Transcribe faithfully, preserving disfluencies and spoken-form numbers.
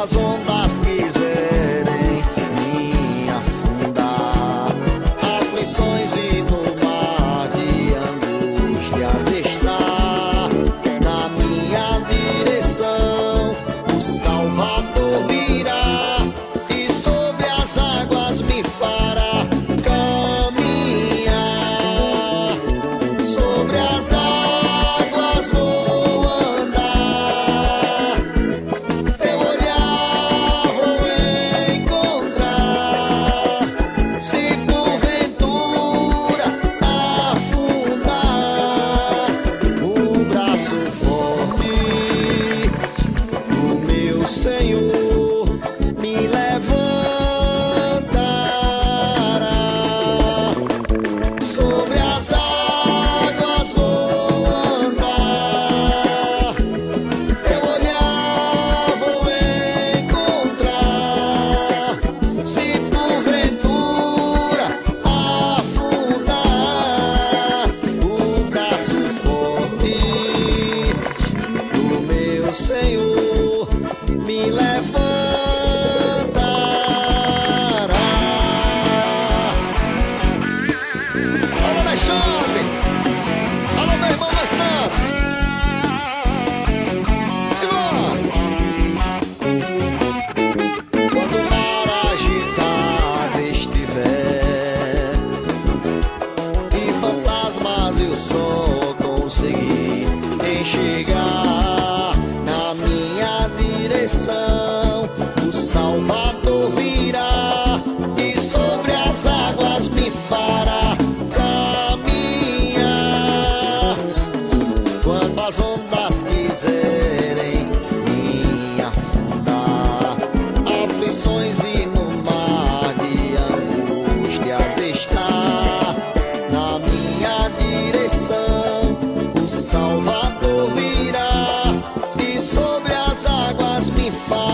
as ondas quiserem me afundar, aflições e no mar de angústias está na minha direção. O Salvador virá e sobre as águas me fará caminhar. Sobre as águas vou andar, seu olhar vou encontrar. Se porventura afundar, o braço forte do meu Senhor me levantará. Sobre as águas vou andar, seu olhar vou encontrar. Se porventura afundar, o braço forte do meu Senhor me levantará. Alô, Alexandre! Alô, meu irmão dos Santos! Simão! Quando o mar agitado estiver e fantasmas eu só consegui enxergar na minha direção, o Salvador virá e sobre as águas me fará caminhar. Quando as ondas quiserem me afundar, aflições e no mar de angústias está na minha direção, o Salvador virá e sobre as águas me fará